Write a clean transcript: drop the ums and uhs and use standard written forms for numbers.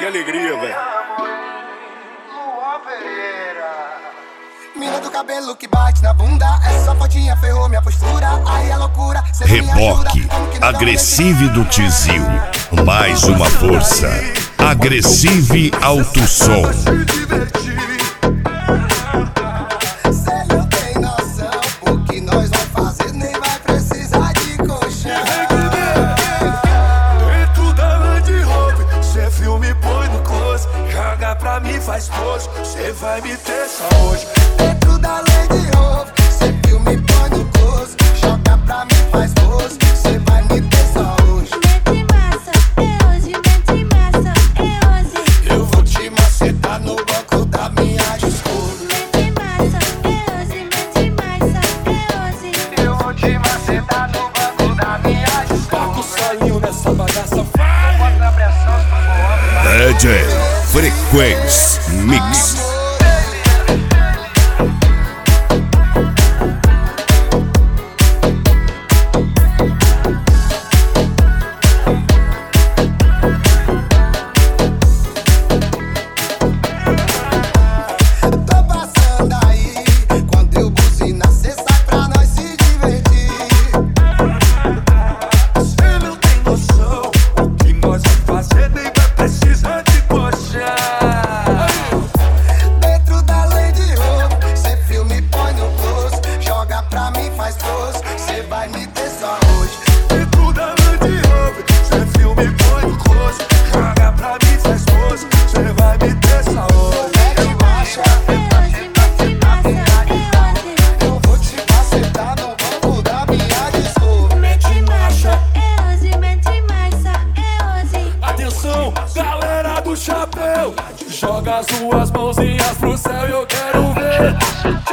que alegria, velho. Mina do cabelo que bate na bunda, essa fotinha ferrou minha postura. Aí é loucura, cê não me ajuda. Reboque, Agressive do Tizil. Mais uma força. Agressive Alto Som. Cê não tem noção, o que nós vai fazer nem vai precisar de colchão. Dentro da Land Rover, cê filme, põe no close. Joga pra mim, faz pose, cê vai me ter só hoje. Dentro da Land Rover, cê filme, põe no close. Joga pra mim, faz pose, cê vai me ter só hoje. Mete massa, é hoje, mete massa, é hoje. Eu vou te macetar no banco da minha Discovery. Mete massa, é hoje, mete massa, é hoje. Eu vou te macetar no banco da minha Discovery. Paco saiu nessa bagaça, vai. Bota a pressão, DJ Frequência Mix. Tô passando aí, quando eu buzinar, cê sai pra nós se divertir. Cê não tem noção, o que nós vai fazer nem vai precisar de coxar. Dentro da Land Rover, cê filme, põe no close. Joga pra mim, faz pose, cê vai me ter só hoje. Dentro da Land Rover, cê filme, põe no close. Joga pra mim, faz pose, cê vai me ter só hoje. Mete marcha, É hoje, mete massa, é hoje. eu vou te macetar no banco da minha Discovery. Mete marcha, é hoje, mete massa, é hoje. Atenção, galera do chapéu, joga as suas mãozinhas pro céu e eu quero ver.